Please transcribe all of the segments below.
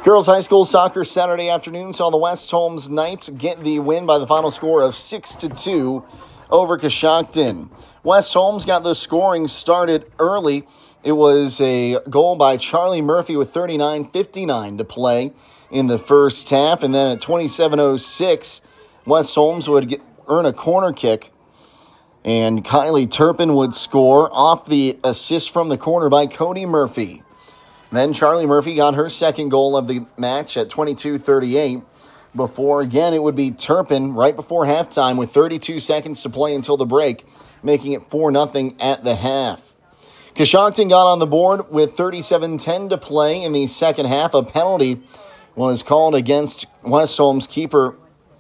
Girls High School soccer Saturday afternoon saw the West Holmes Knights get the win by the final score of 6-2 over Coshocton. West Holmes got the scoring started early. It was a goal by Charlie Murphy with 39:59 to play in the first half. And then at 27:06, West Holmes would earn a corner kick. And Kylie Turpin would score off the assist from the corner by Cody Murphy. Then Charlie Murphy got her second goal of the match at 22:38. Before, again, it would be Turpin right before halftime with 32 seconds to play until the break, making it 4-0 at the half. Coshocton got on the board with 37:10 to play in the second half. A penalty was called against West Holmes keeper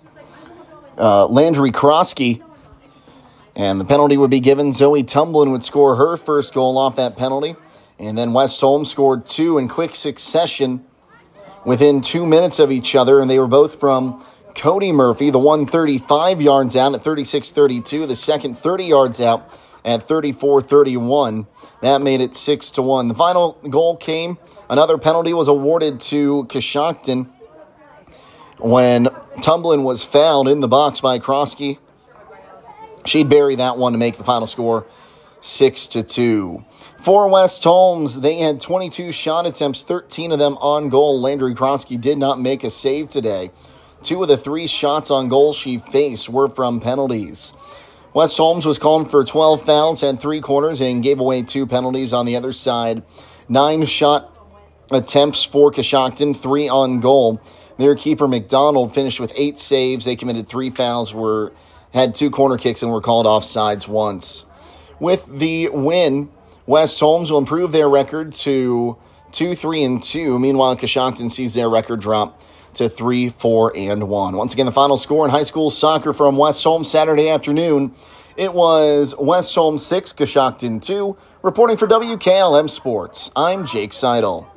Landry Krosky. And the penalty would be given. Zoe Tumblin would score her first goal off that penalty. And then West Holmes scored two in quick succession within 2 minutes of each other. And they were both from Cody Murphy, the one 35 yards out at 36:32, the second 30 yards out at 34:31. That made it 6-1. The final goal came. Another penalty was awarded to Coshocton when Tumblin was fouled in the box by Krosky. She'd bury that one to make the final score 6-2. For West Holmes, they had 22 shot attempts, 13 of them on goal. Landry Krosky did not make a save today. 2 of the 3 shots on goal she faced were from penalties. West Holmes was called for 12 fouls, had 3 corners, and gave away 2 penalties on the other side. 9 shot attempts for Coshocton, 3 on goal. Their keeper McDonald finished with 8 saves. They committed 3 fouls, had 2 corner kicks, and were called offsides once. With the win, West Holmes will improve their record to 2-3-2. Meanwhile, Coshocton sees their record drop to 3-4-1. Once again, the final score in high school soccer from West Holmes Saturday afternoon. It was West Holmes 6, Coshocton 2. Reporting for WKLM Sports, I'm Jake Seidel.